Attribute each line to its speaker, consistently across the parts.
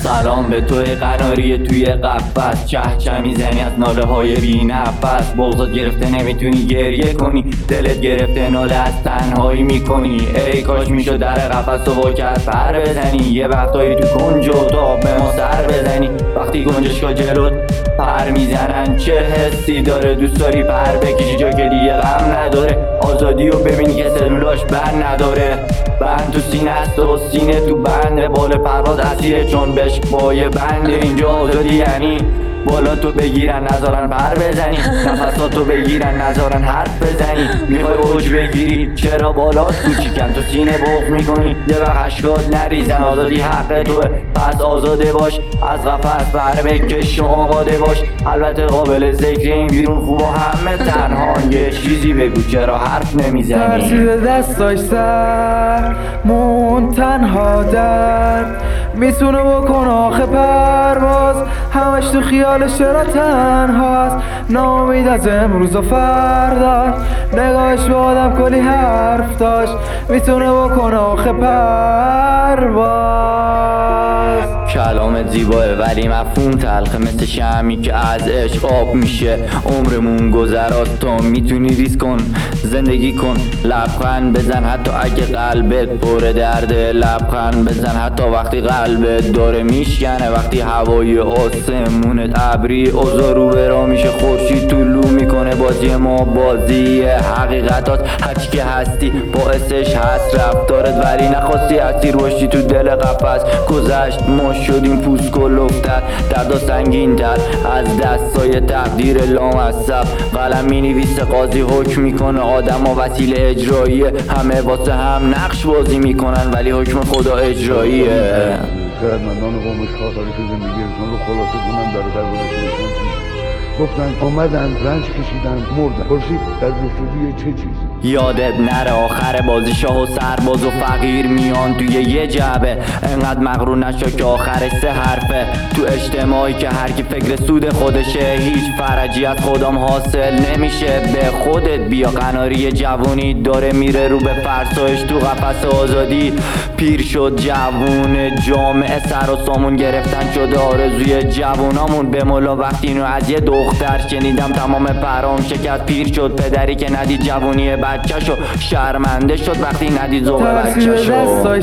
Speaker 1: سلام به توی قناری توی قفس، چه میزنی از ناله های بی نفس. بغضت گرفته نمیتونی گریه کنی، دلت گرفته ناله از تنهایی میکنی. ای کاش میشد در قفس تو با کف پر بزنی، یه وقتایی تو کنج اتاق به ما سر بزنی. وقتی گنجشکا جلوت پر میزنن چه حسی داره؟ دوست داری پر بکشی جا که دیگه غم نداره. آزادی رو ببینی که سلولاش بند نداره. بند تو سینه است و سینه تو بنده، بال پرواز اسیره چون بهش پای بنده. اینجا آزادی یعنی بالا تو بگیرن نذارن پر بزنی، نفساتو بگیرن نذارن حرف بزنی. میخوای اوج بگیری چرا بالات کوچیکن، تو سینه بغض میکنی یه وقت اشکات نریزن. آزادی حق توه پس آزاده باش، از قفس پر بکش و آماده باش. البته قابل ذکر این بیرون خوبا همه تنها، یه چیزی بگو چرا حرف نمیزنی؟
Speaker 2: ترسید دستاش سر مون تنها درد میتونه بکن آخه پرواز، همش تو خیالش چرا تنهاست. ناامید از امروز و فردا، نگاهش به آدم کلی حرف داشت، میتونه بکن آخه پرواز.
Speaker 1: کلامت زیباه ولی مفهوم تلخه، مثل شمی که از عشق آب میشه. عمرمون گذراست تو میتونی ریسک کن، زندگی کن. لبخند بزن حتی اگه قلبت پر درده، لبخند بزن حتی وقتی قلبت داره میشکنه. وقتی هوای آسمونت ابری، اوضاع رو برا میشه، خورشید طلوع میکنه. بازی ما بازی حقیقتات، هرچی که هستی باعثش هست رفتارت، ولی نخواستی اسیر باشی تو دل قفس. گذشت ما شدیم پوست کلفتر، دردا سنگین تر از دستای تقدیر لامصب. قلم مینویسه قاضی حکم میکنه، آدم ها وسیله اجراییه. همه واسه هم نقش بازی میکنن ولی حکم خدا اجراییه.
Speaker 3: خردمندان قوم شاه تاریخ زندگیشون رو خلاصه کنن در دربارشون گفتن اومدن رنج کشیدن مردن. پرسید در جستجوی چه چیزی؟
Speaker 1: یادت نره آخر بازی شاه و سرباز و فقیر میان توی یه جعبه. انقدر مغرور نشو که آخرش 3 حرفه. تو اجتماعی که هر کی فکر سود خودشه، هیچ فرجی از خودم حاصل نمیشه. به خودت بیا، قناری جوونی داره میره رو به فرسایش. تو قفس آزادی پیر شد جوون جامعه، سر و سامون گرفتن شده آرزوی جوونامون. به مولا وقتی اینو از یه دختر شنیدم تمام پرام شکست. پیر شد پدری که ندید جوونی بچه‌شو، شرمنده شد وقتی ندید ذوق بچه‌شو.
Speaker 2: ترسید دستاش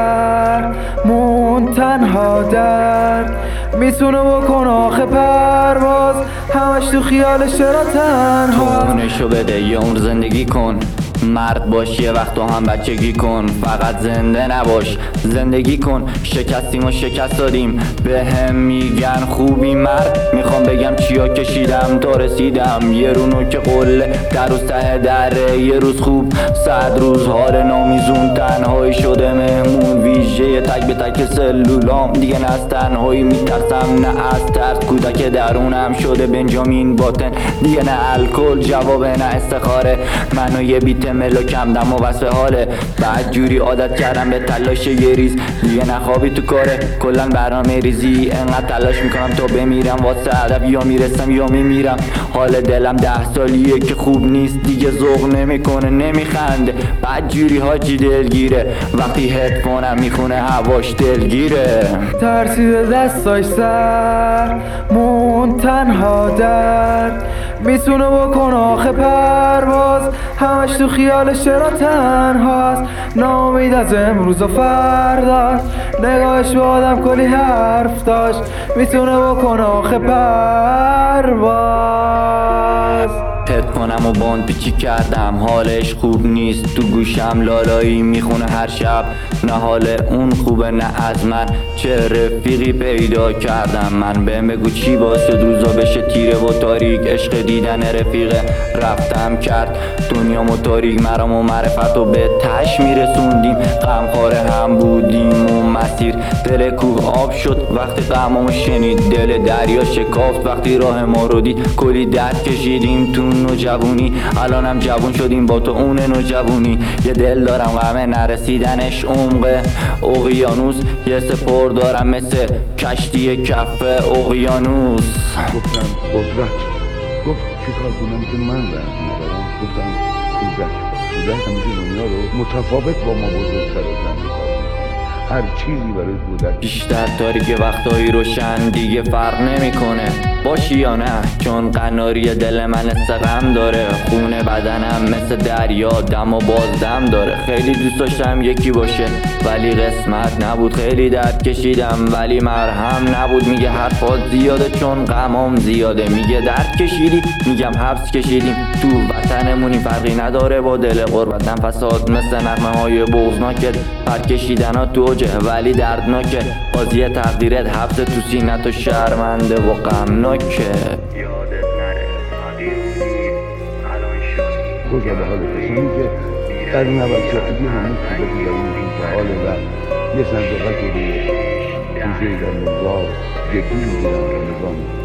Speaker 2: سر مون تنها درد میتونه بکن آخه پرواز، همش تو خیالش چرا تنها.
Speaker 1: تونشو بده یه عمر زندگی کن، مرد باش یه وقت تو هم بچگی کن. فقط زنده نباش، زندگی کن. شکستیم و شکست دادیم، به هم میگن خوبی مرد. میخوام بگم چیا کشیدم تا رسیدم. یه رونو که قله در روز ته دره، یه روز خوب 100 روز حال نامیزون. تنهایی شده مهمون ویژه، تک به تک سلولام دیگه نه از تنهایی میترسم نه از ترس. کودک درونم شده بنجامین باتن، دیگه نه الکل جوابه نه استخاره. منو یه بیت ملکم دم و وصف حاله، بعد جوری عادت کردم به تلاش یه ریز. دیگه نخوابی تو کاره کلن برنامه ریزی. انقدر تلاش میکنم تا بمیرم واسه هدف، یا میرسم یا میمیرم. حال دلم 10 سالیه که خوب نیست دیگه، ذوق نمیکنه نمیخنده. بعد جوری حاجی دلگیره وقتی هدفونم میخونه هواش دلگیره.
Speaker 2: ترسید دستاش سر مون تنها درد میتونه بکن آخه پرواز، همش تو خیالش چرا تنهاست. ناامید از امروز و فردا، نگاهش به آدم کلی حرف داشت، میتونه بکن آخه پرواز.
Speaker 1: هدفونم و باند پیچی کردم، حالش خوب نیست. تو گوشم لالایی میخونه هر شب، نه حال اون خوبه نه از من. چه رفیقی پیدا کردم من، بهم بگو چی باعث شد روزا بشه تیره و تاریک. عشق دیدن رفیقه رفتم کرد دنیامو تاریک. مرام و معرفت و به تش میرسوندیم، غمخوار هم بودیم و مسیر. دل کوه آب شد وقتی غمامو شنید، دل دریا شکافت وقتی راه ما رو دید. کلی درد کشیدیم تو نوجوانی، الانم جوون شدیم با تو اون نوجوانی. یه دل دارم غمه نرسیدنش عمق اقیانوس، یه سپر دارم مثل کشتی کف اقیانوس.
Speaker 3: گفتم قدرت. گفت چی کار کنم که من رنج ندارم؟ گفتم کودک همیشه دنیا رو متفاوت با ما بزرگتر از زن می‌کنه. هر چیزی برای کودک.
Speaker 1: بیشتر تاریک وقتایی روشن دیگه فرق نمیکنه باشی یا نه، چون قناری دل من غم داره، خونه بدنم مثل دریا دم و باز دم داره. خیلی دوست داشتم یکی باشه ولی قسمت نبود، خیلی درد کشیدم ولی مرهم نبود. میگه حرفات زیاده چون غمام زیاده، میگه درد کشیدی میگم حبس کشیدیم، تو وطنمونی فرقی نداره با دل غربت. نفسات مثل نغمه های بغضناکت، پر کشیدنات تو اوجه ولی دردناکه. قاضی تقدیرت حبس تو سینت و شرمنده و غمناکه.
Speaker 4: یادت نره فقیر بودی الان شدی.
Speaker 3: خوشا به حال کسانی که در نوشتگی همون کودکی درونشون فعاله و یه صندوقک روی گوشه در نظام جدی میگیرن و نظام